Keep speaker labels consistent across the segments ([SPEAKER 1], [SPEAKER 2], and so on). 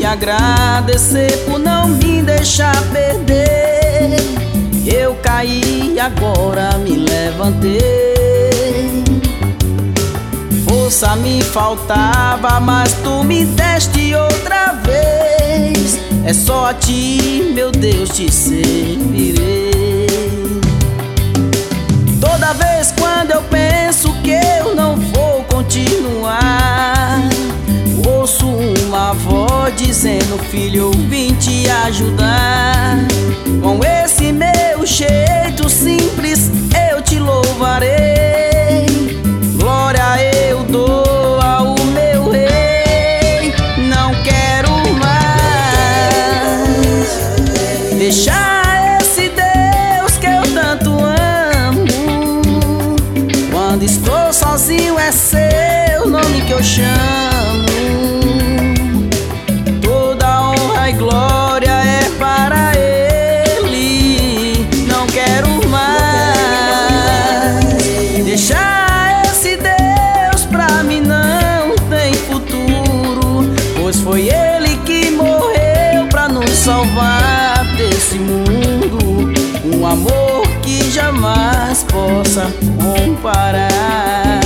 [SPEAKER 1] agradecer por não me deixar perder. Eu caí e agora me levantei. Força me faltava, mas tu me deste outra vez. É só a ti, meu Deus, te servirei. Toda vez quando eu penso que eu não vou continuar, ouço uma voz dizendo: filho, eu vim te ajudar. Com esse meu jeito simples eu te louvarei. Glória eu dou ao meu rei. Não quero mais deixar esse Deus que eu tanto amo. Quando estou sozinho é seu nome que eu chamo. Toda honra e glória é para Ele. Não quero mais deixar esse Deus, pra mim não tem futuro, pois foi Ele que morreu pra nos salvar desse mundo. Um amor que jamais possa comparar.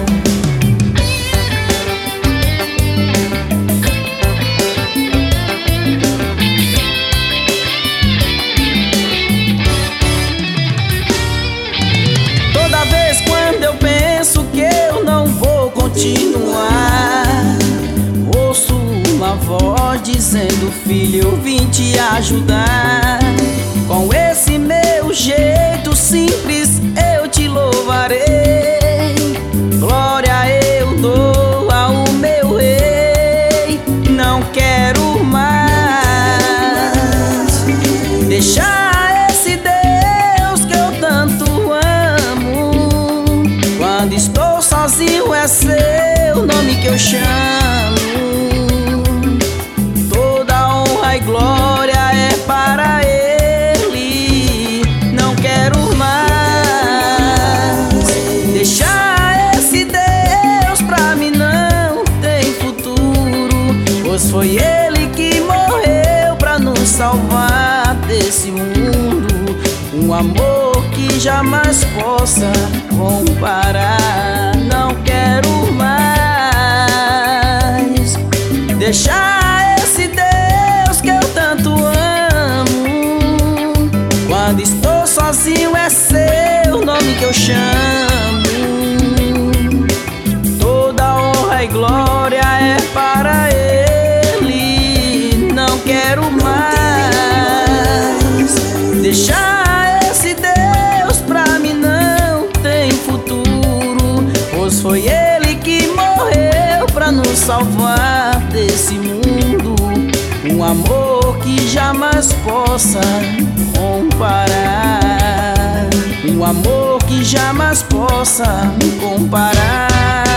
[SPEAKER 1] Toda vez quando eu penso que eu não vou continuar, ouço uma voz dizendo: filho, eu vim te ajudar. Com esse meu jeito simples eu te louvarei. Glória eu dou ao meu rei. Não quero mais deixar esse Deus que eu tanto amo. Quando estou sozinho é seu nome que eu chamo. Toda honra e glória é para Ele. Não quero mais deixar esse Deus, pra mim não tem futuro, pois foi Ele que morreu pra nos salvar desse mundo. Um amor que jamais possa comparar. Não quero mais deixar esse Deus que eu tanto amo. Quando estou sozinho é seu nome que eu chamo. Toda honra e glória é para Ele. Não quero mais deixar esse Deus, pra mim não tem futuro, pois foi Ele que morreu pra nos salvar desse mundo. Um amor que jamais possa comparar. Um amor que jamais possa comparar.